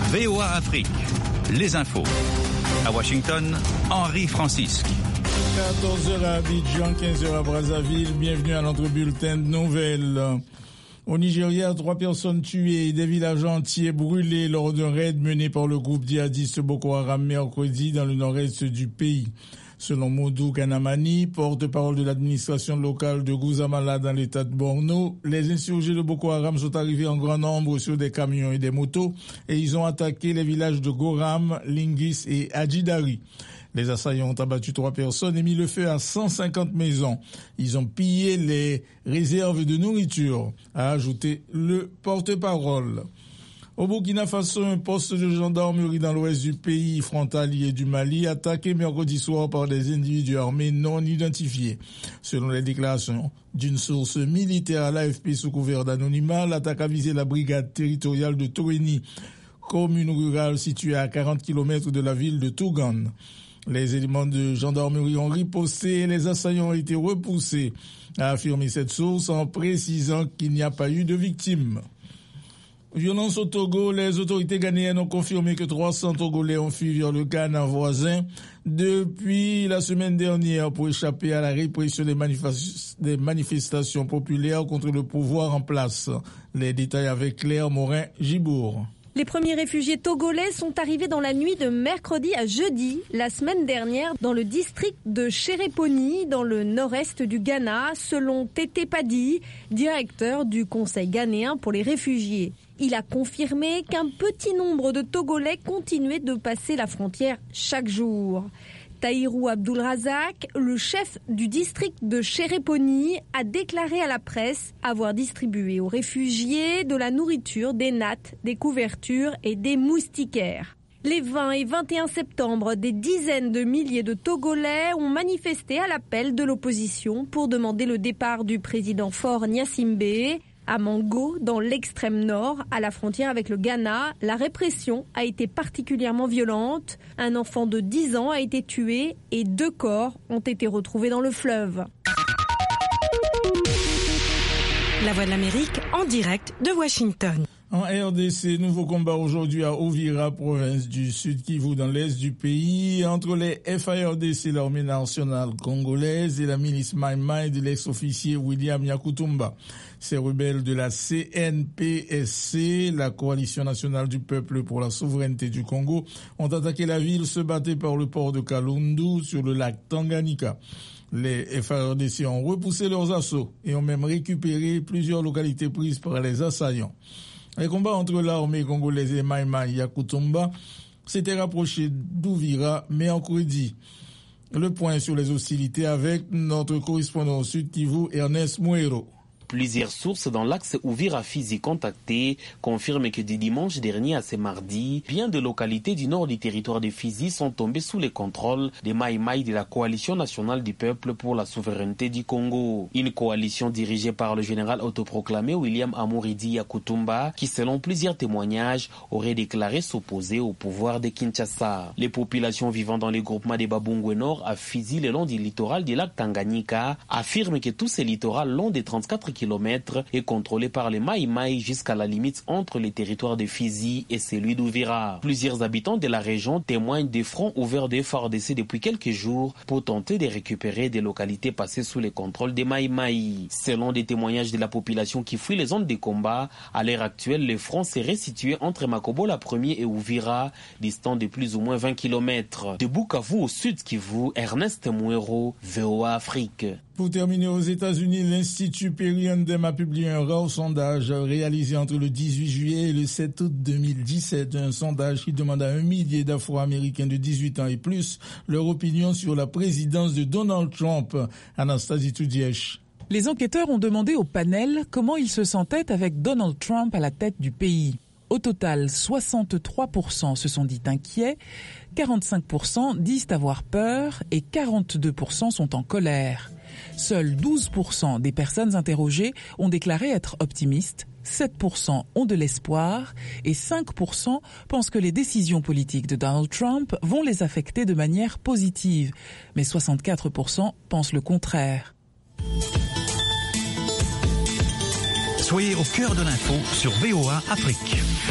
VOA Afrique, les infos. À Washington, Henri Francisque. 14h à Abidjan, 15h à Brazzaville. Bienvenue à notre bulletin de nouvelles. Au Nigeria, 3 personnes tuées et des villages entiers brûlés lors d'un raid mené par le groupe djihadiste Boko Haram mercredi dans le nord-est du pays. Selon Modou Kanamani, porte-parole de l'administration locale de Guzamala dans l'état de Borno, les insurgés de Boko Haram sont arrivés en grand nombre sur des camions et des motos et ils ont attaqué les villages de Goram, Lingis et Adjidari. Les assaillants ont abattu 3 personnes et mis le feu à 150 maisons. Ils ont pillé les réserves de nourriture, a ajouté le porte-parole. Au Burkina Faso, un poste de gendarmerie dans l'ouest du pays frontalier du Mali attaqué mercredi soir par des individus armés non identifiés. Selon les déclarations d'une source militaire à l'AFP sous couvert d'anonymat, l'attaque a visé la brigade territoriale de Toweni, commune rurale située à 40 km de la ville de Tougan. Les éléments de gendarmerie ont riposté et les assaillants ont été repoussés, a affirmé cette source en précisant qu'il n'y a pas eu de victimes. Violence au Togo, les autorités ghanéennes ont confirmé que 300 Togolais ont fui vers le Ghana voisin depuis la semaine dernière pour échapper à la répression des manifestations populaires contre le pouvoir en place. Les détails avec Claire Morin-Gibourg. Les premiers réfugiés togolais sont arrivés dans la nuit de mercredi à jeudi, la semaine dernière, dans le district de Chéréponi, dans le nord-est du Ghana, selon Tété Padi, directeur du Conseil ghanéen pour les réfugiés. Il a confirmé qu'un petit nombre de Togolais continuaient de passer la frontière chaque jour. Tahirou Abdulrazak, le chef du district de Chéréponi, a déclaré à la presse avoir distribué aux réfugiés de la nourriture, des nattes, des couvertures et des moustiquaires. Les 20 et 21 septembre, des dizaines de milliers de Togolais ont manifesté à l'appel de l'opposition pour demander le départ du président Faure Gnassingbé. À Mango, dans l'extrême nord, à la frontière avec le Ghana, la répression a été particulièrement violente. Un enfant de 10 ans a été tué et 2 corps ont été retrouvés dans le fleuve. La Voix de l'Amérique en direct de Washington. En RDC, nouveau combat aujourd'hui à Uvira, province du Sud Kivu, dans l'est du pays, entre les FARDC, l'armée nationale congolaise, et la milice Maïmaï de l'ex-officier William Yakutumba. Ces rebelles de la CNPSC, la Coalition nationale du peuple pour la souveraineté du Congo, ont attaqué la ville, se battaient par le port de Kalundu sur le lac Tanganyika. Les FARDC ont repoussé leurs assauts et ont même récupéré plusieurs localités prises par les assaillants. Les combats entre l'armée congolaise et Maïmaï Yakutumba s'étaient rapprochés d'Uvira mercredi. Le point sur les hostilités avec notre correspondant au Sud Kivu, Ernest Mouero. Plusieurs sources dans l'axe Uvira-Fizi contactées confirment que du dimanche dernier à ce mardi, bien de localités du nord du territoire de Fizi sont tombées sous le contrôle des Maïmaï de la Coalition nationale du peuple pour la souveraineté du Congo. Une coalition dirigée par le général autoproclamé William Amoridi Yakutumba, qui selon plusieurs témoignages aurait déclaré s'opposer au pouvoir de Kinshasa. Les populations vivant dans les groupements des Babungwe Nord à Fizi le long du littoral du lac Tanganyika affirment que tout ce littoral long des 34 km est contrôlé par les Maïmaï jusqu'à la limite entre les territoires de Fizi et celui d'Uvira. Plusieurs habitants de la région témoignent des fronts ouverts des FARDC depuis quelques jours pour tenter de récupérer des localités passées sous le contrôle des Maïmaï. Selon des témoignages de la population qui fuit les zones de combat, à l'heure actuelle, le front serait situé entre Makobola 1er et Uvira, distant de plus ou moins 20 km. De Bukavu au Sud Kivu, Ernest Mouero, VOA Afrique. Pour terminer, aux États-Unis, l'Institut Perry-Andem a publié un rare sondage réalisé entre le 18 juillet et le 7 août 2017. Un sondage qui demande à 1 millier d'Afro-Américains de 18 ans et plus leur opinion sur la présidence de Donald Trump. Anastasie Toudièche. Les enquêteurs ont demandé au panel comment ils se sentaient avec Donald Trump à la tête du pays. Au total, 63% se sont dit inquiets, 45% disent avoir peur et 42% sont en colère. Seuls 12% des personnes interrogées ont déclaré être optimistes, 7% ont de l'espoir et 5% pensent que les décisions politiques de Donald Trump vont les affecter de manière positive. Mais 64% pensent le contraire. Soyez au cœur de l'info sur VOA Afrique.